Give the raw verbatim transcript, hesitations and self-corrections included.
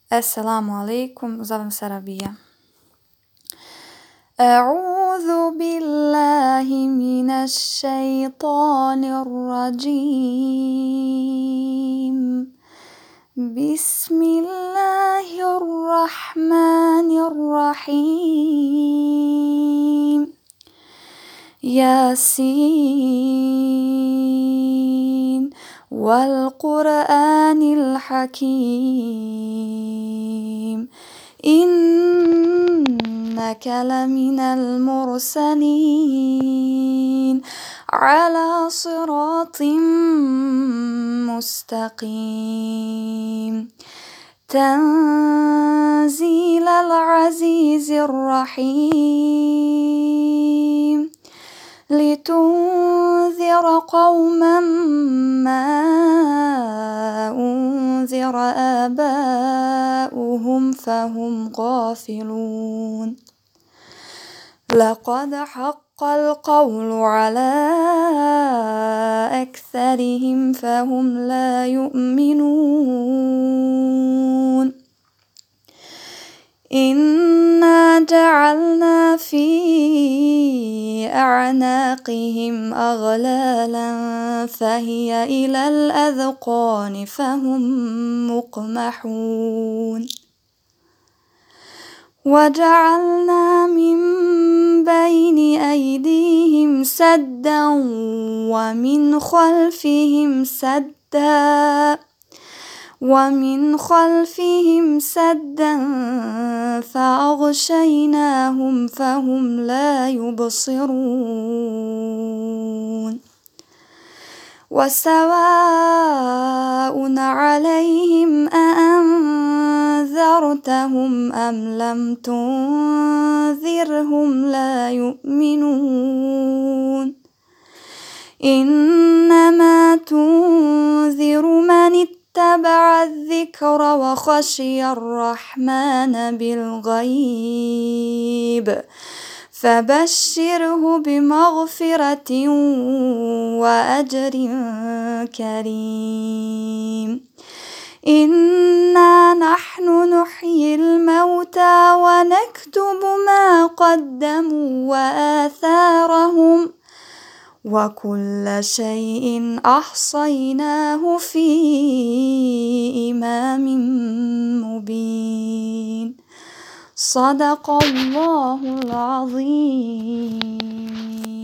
Assalamu alaikum, zovem se Rabija. أعوذ بالله من الشيطان الرجيم بسم الله الرحمن الرحيم ياسين والقرآن الحكيم إنك لمن المرسلين على صراط مستقيم تنزيل العزيز الرحيم لتنذر قوما ما أنذر آباؤهم فهم غافلون لقد حق القول على أكثرهم فهم لا يؤمنون إنا جعلنا في أعناقهم أغلالا فهي إلى الأذقان فهم مقمحون وجعلنا من بين أيديهم سدا ومن خلفهم سدا ومن خلفهم سدا فأغشيناهم فهم لا يبصرون وسواء عليهم أأنذرتهم أم لم تنذرهم لا يؤمنون إنما تنذر من اتبع الذكر وخشي الرحمن بالغيب فبشره بمغفرة وأجر كريم إنا نحن نحيي الموتى ونكتب ما قدموا وآثارهم وكل شيء أحصيناه في إمام مبين صدق الله العظيم.